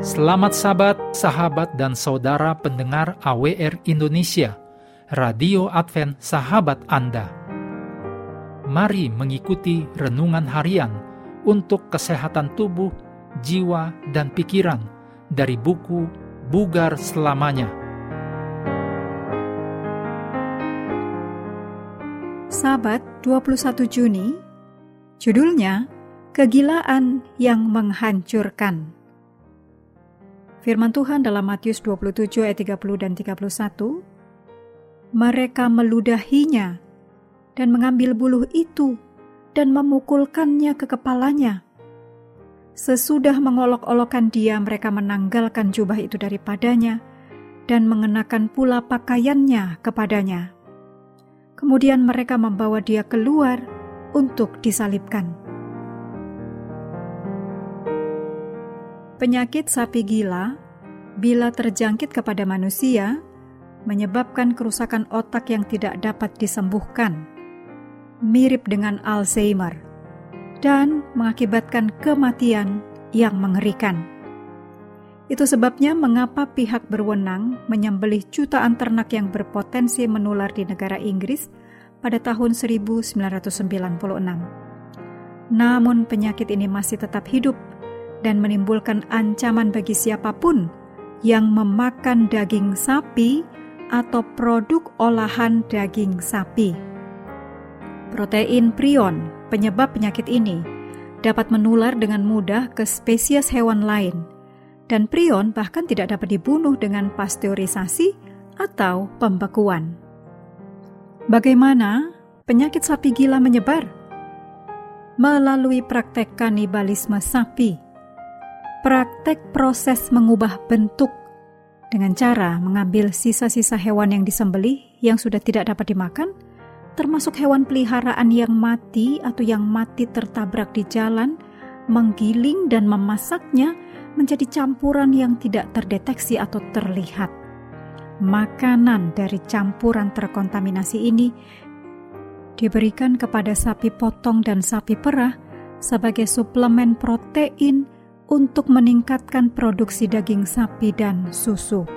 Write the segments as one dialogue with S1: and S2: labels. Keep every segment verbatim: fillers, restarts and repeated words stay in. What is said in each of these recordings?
S1: Selamat Sabat, sahabat dan saudara pendengar A W R Indonesia, Radio Advent Sahabat Anda. Mari mengikuti renungan harian untuk kesehatan tubuh, jiwa, dan pikiran dari buku Bugar Selamanya.
S2: Sabat dua puluh satu Juni, judulnya Kegilaan yang Menghancurkan. Firman Tuhan dalam Matius dua puluh tujuh ayat tiga puluh dan tiga puluh satu, mereka meludahinya dan mengambil buluh itu dan memukulkannya ke kepalanya. Sesudah mengolok-olokkan dia, mereka menanggalkan jubah itu daripadanya dan mengenakan pula pakaiannya kepadanya. Kemudian mereka membawa dia keluar untuk disalibkan. Penyakit sapi gila, bila terjangkit kepada manusia, menyebabkan kerusakan otak yang tidak dapat disembuhkan, mirip dengan Alzheimer, dan mengakibatkan kematian yang mengerikan. Itu sebabnya mengapa pihak berwenang menyembelih jutaan ternak yang berpotensi menular di negara Inggris pada tahun seribu sembilan ratus sembilan puluh enam. Namun penyakit ini masih tetap hidup dan menimbulkan ancaman bagi siapapun yang memakan daging sapi atau produk olahan daging sapi. Protein prion, penyebab penyakit ini, dapat menular dengan mudah ke spesies hewan lain, dan prion bahkan tidak dapat dibunuh dengan pasteurisasi atau pembekuan. Bagaimana penyakit sapi gila menyebar? Melalui praktek kanibalisme sapi. Praktek proses mengubah bentuk dengan cara mengambil sisa-sisa hewan yang disembelih yang sudah tidak dapat dimakan, termasuk hewan peliharaan yang mati atau yang mati tertabrak di jalan, menggiling dan memasaknya menjadi campuran yang tidak terdeteksi atau terlihat. Makanan dari campuran terkontaminasi ini diberikan kepada sapi potong dan sapi perah sebagai suplemen protein untuk meningkatkan produksi daging sapi dan susu.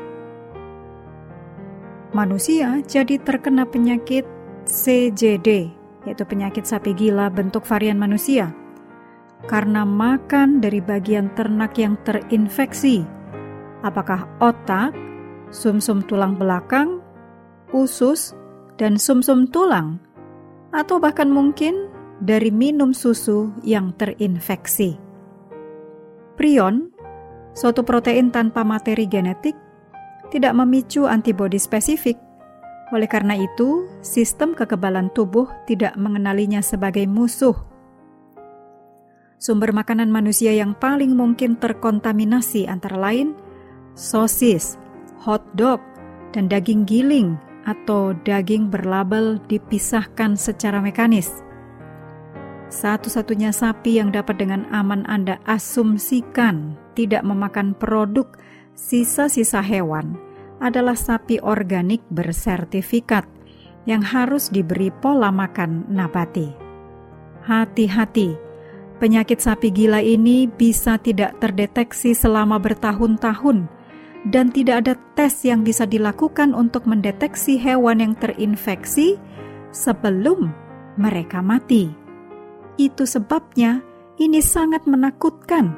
S2: Manusia jadi terkena penyakit C J D, yaitu penyakit sapi gila bentuk varian manusia, karena makan dari bagian ternak yang terinfeksi, apakah otak, sumsum tulang belakang, usus, dan sumsum tulang, atau bahkan mungkin dari minum susu yang terinfeksi. Prion, suatu protein tanpa materi genetik, tidak memicu antibodi spesifik. Oleh karena itu, sistem kekebalan tubuh tidak mengenalinya sebagai musuh. Sumber makanan manusia yang paling mungkin terkontaminasi antara lain sosis, hot dog, dan daging giling atau daging berlabel dipisahkan secara mekanis. Satu-satunya sapi yang dapat dengan aman Anda asumsikan tidak memakan produk sisa-sisa hewan adalah sapi organik bersertifikat yang harus diberi pola makan nabati. Hati-hati, penyakit sapi gila ini bisa tidak terdeteksi selama bertahun-tahun dan tidak ada tes yang bisa dilakukan untuk mendeteksi hewan yang terinfeksi sebelum mereka mati. Itu sebabnya ini sangat menakutkan.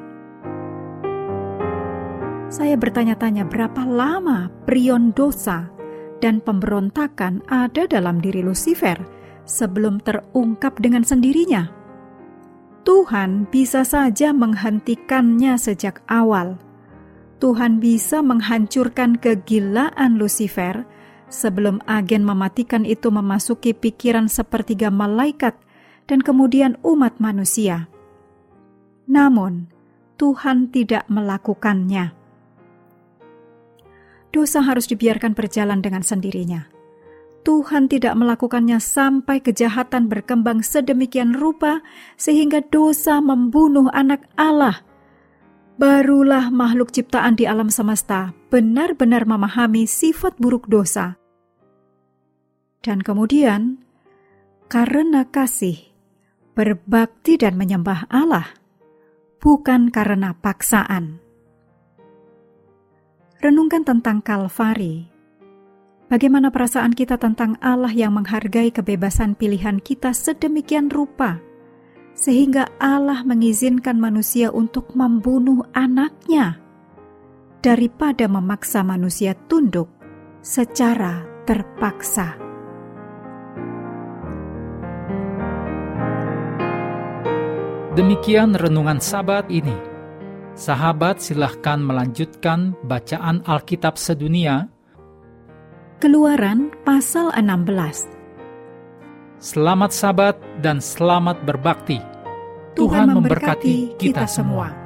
S2: Saya bertanya-tanya berapa lama prion dosa dan pemberontakan ada dalam diri Lucifer sebelum terungkap dengan sendirinya. Tuhan bisa saja menghentikannya sejak awal. Tuhan bisa menghancurkan kegilaan Lucifer sebelum agen mematikan itu memasuki pikiran sepertiga malaikat dan kemudian umat manusia. Namun, Tuhan tidak melakukannya. Dosa harus dibiarkan berjalan dengan sendirinya. Tuhan tidak melakukannya sampai kejahatan berkembang sedemikian rupa sehingga dosa membunuh anak Allah. Barulah makhluk ciptaan di alam semesta benar-benar memahami sifat buruk dosa. Dan kemudian, karena kasih, berbakti dan menyembah Allah, bukan karena paksaan. Renungkan tentang Kalvari. Bagaimana perasaan kita tentang Allah yang menghargai kebebasan pilihan kita sedemikian rupa, sehingga Allah mengizinkan manusia untuk membunuh anaknya, daripada memaksa manusia tunduk secara terpaksa.
S1: Demikian renungan Sabat ini. Sahabat silahkan melanjutkan bacaan Alkitab sedunia.
S2: Keluaran pasal enam belas.
S1: Selamat Sabat dan selamat berbakti.
S2: Tuhan memberkati kita semua.